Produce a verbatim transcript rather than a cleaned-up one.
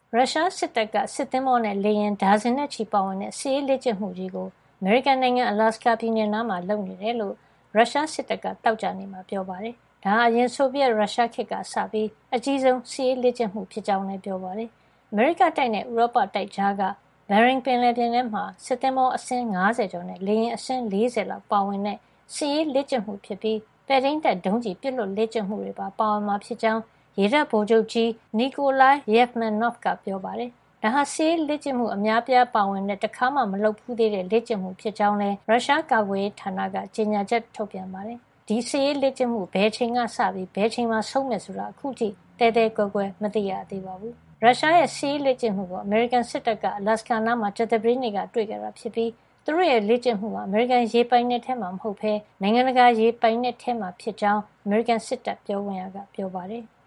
ရုရှားစစ်တပ်ကစစ်သင်္ဘောနဲ့လေယာဉ်ဒါဇင်နဲ့ချီပါဝင်တဲ့စစ်ရေးလေ့ကျင့်မှုကြီးကိုအမေရိကန်နိုင်ငံအလာစကာပြည်နယ်နားမှာလုပ်နေတယ်လို့ရုရှားစစ်တပ်ကတောက်ကြနေမှာပြောပါတယ်။ဒါဟာအရင်ဆိုဗီယက်ရုရှားခေတ်ကစပြီးအကြီးဆုံးစစ်ရေးလေ့ကျင့်မှုဖြစ်ကြောင်းလည်းပြောပါတယ်။အမေရိကတိုက်နဲ့ဥရောပတိုက်ကြားကဘယ်ရင်ပင်လယ်ပြင်ထဲမှာစစ်သင်္ဘောအစင်း၅၀ကျော်နဲ့လေယာဉ်အစင်း၄၀လောက်ပါဝင်တဲ့စစ်ရေးလေ့ကျင့်မှုဖြစ်ပြီးပဲ့ထိန်းတပ်ဒုံးကျည်ပစ်လွတ်လေ့ကျင့်မှုတွေပါပါဝင်မှာဖြစ်ကြောင်းရေတပ်ဗိုလ်ချုပ်ကြီးနီကိုလိုင်ယက်မန်နော့ဖ်ကပြောပါတယ်။ဒါဟာစစ်ရေးလေ့ကျင့်မှုအများပြားပါဝင်တဲ့တခါမှမလုပ်ဘူးသေးတဲ့လေ့ကျင့်မှုဖြစ်ကြောင်းလည်းရုရှားကာကွယ်ရေးဌာနကကြေညာချက်ထုတ်ပြန်ပါတယ်။ဒီစစ်ရေးလေ့ကျင့်မှုဘယ်ချိန်ကစပြီးဘယ်ချိန်မှာဆုံးမယ်ဆိုတာအခုထိတဲတဲကွယ်ကွယ်မသိရသေးပါဘူး။ရုရှားရဲ့စစ်ရေးလေ့ကျင့်မှုကိုအမေရိကန်စစ်တပ်ကအလာစကာနားမှာကြာသပတေးနေ့ကတွေ့ခဲ့တာဖြစ်ပြီးသူတို့ရဲ့လေ့ကျင့်မှုဟာအမေရိကန်ရေပိုင်နက်ထဲမှာမဟုတ်ဘဲနိုင်ငံတကာရေပိုင်နက်ထဲမှာဖြစ်ကြောင်းအမေရိကန်စစ်တပ်ပြောခွင့်ရကပြောပါတယ်။